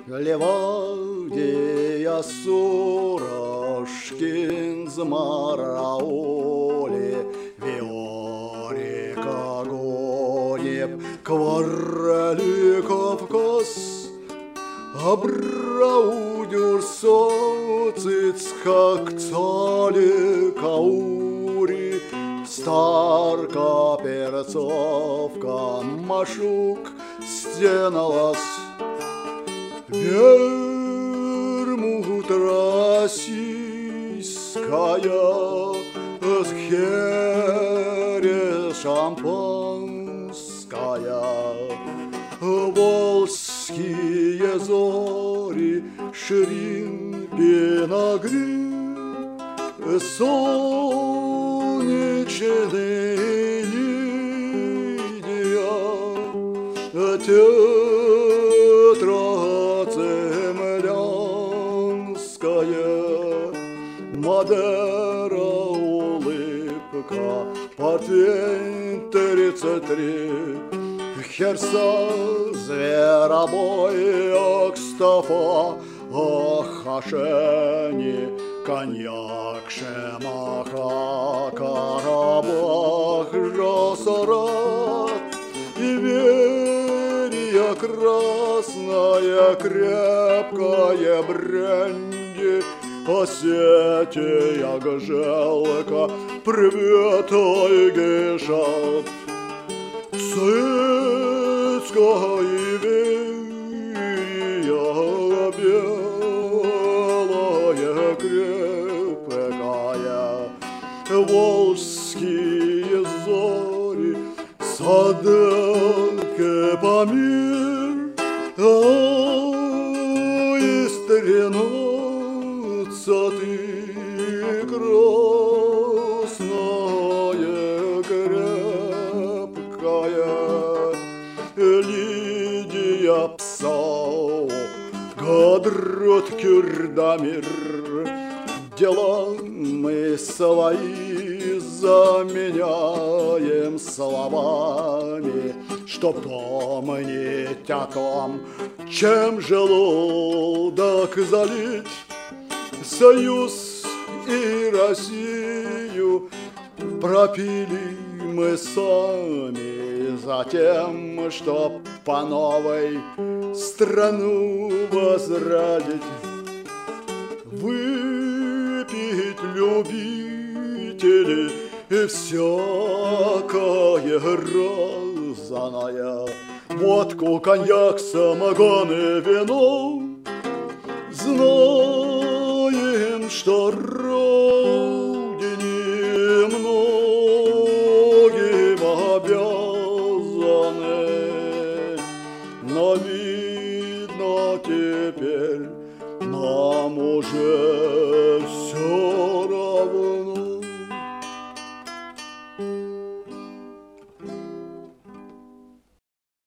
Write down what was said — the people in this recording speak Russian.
Левадия Сурашкин змараули, Виорика гонеб, Кварали Кавказ, Абраудюр социцкак цали каури, Старка перцовка машук стеналась. Вермут российская, херес шампанская, волжские зори, ширин пиногри, солнечные лидия, землянская, Мадера улыбка, патент 33, Херса зверобой, Окстафа, Хашени, коньяк, Шемаха, Карабах, Жосора, Иверия красная, крепкая бренди, Осетия гжелка, привет, Ойгиша, Цицкая Иверия белая, крепкая, волжские зори, Садке Памир, из 13 красная, крепкая, Лидия Псау, Гадрот Кюрдамир, дела мы свои заменяем словами, чтоб помнить о том, чем желудок залить. Союз и Россию пропили мы сами, затем, чтоб по новой страну возродить. Выпить любители и всякое разное, водку, коньяк, самогон и вино. Знаем, что